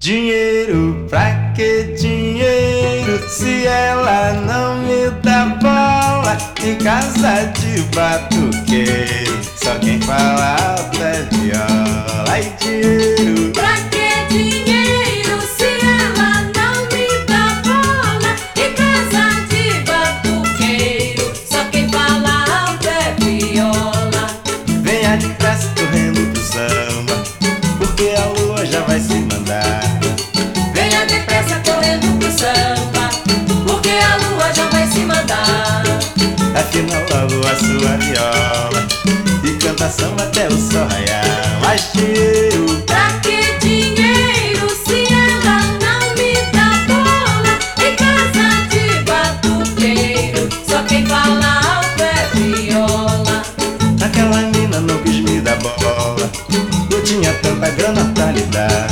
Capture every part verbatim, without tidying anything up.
Dinheiro, pra que dinheiro se ela não me dá bola? Em casa de batuqueiro, só quem fala alto é viola. Ai, dinheiro, pra que dinheiro se ela não me dá bola? Em casa de batuqueiro, só quem fala alto é viola. venha depressa correndo pro samba, porque a lua já vai se mandar. Venha depressa correndo pro samba, porque a lua já vai se mandar. Afinal a lua sua viola e canta samba até o sol raiar. Mas dinheiro, Pra que dinheiro se ela não me dá bola? Em casa de batuqueiro, só quem fala alto é viola. aquela mina não quis me dar bola, eu tinha tanta grana pra lhe dar.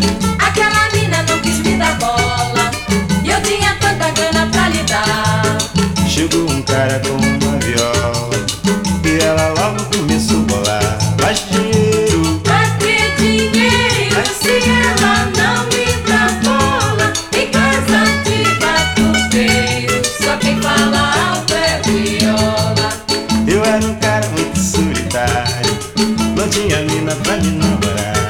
Aquela mina não quis me dar bola, e eu tinha tanta grana pra lhe dar. Chegou um cara com uma viola e ela logo começou a bolar. Mas dinheiro, Pra que dinheiro se ela não me dá bola? Em casa de batuqueiro, só quem fala alto é viola. eu era um cara muito solitário, não tinha mina pra me namorar.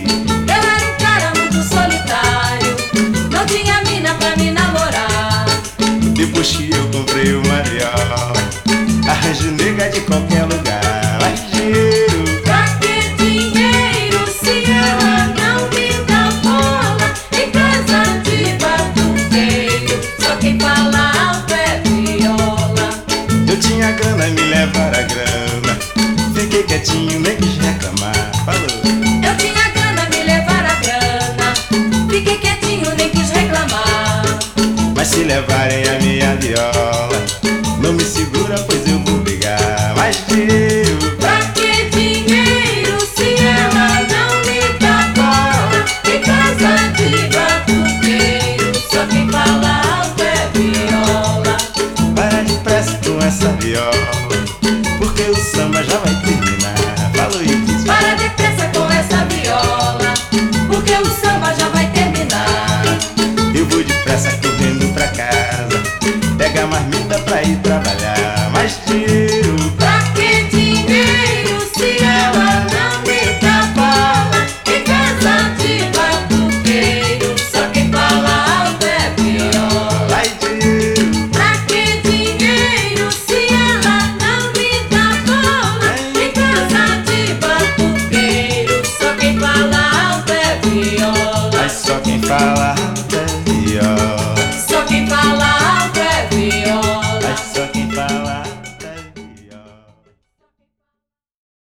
Eu era um cara muito solitário, não tinha mina pra me namorar. Depois que eu comprei uma viola, arranjo nega de qualquer lugar. Mas dinheiro, Pra que dinheiro se ela não me dá bola? Em casa de batuqueiro, só quem fala alto é viola. eu tinha grana e me levar a grana, fiquei quietinho, nem quis reclamar. Falou, Eu tinha grana, me levar a grana, fiquei quietinho, nem quis reclamar. mas se levarem a minha viola, não me segura, pois eu vou brigar. Mas dinheiro, Pra que dinheiro se ela não me dá bola? Em casa de batuqueiro, só quem fala alto é viola. para depressa com essa viola, porque o samba já vai terminar. Falou isso. Para depressa com essa viola, porque o samba já vai terminar. Eu vou depressa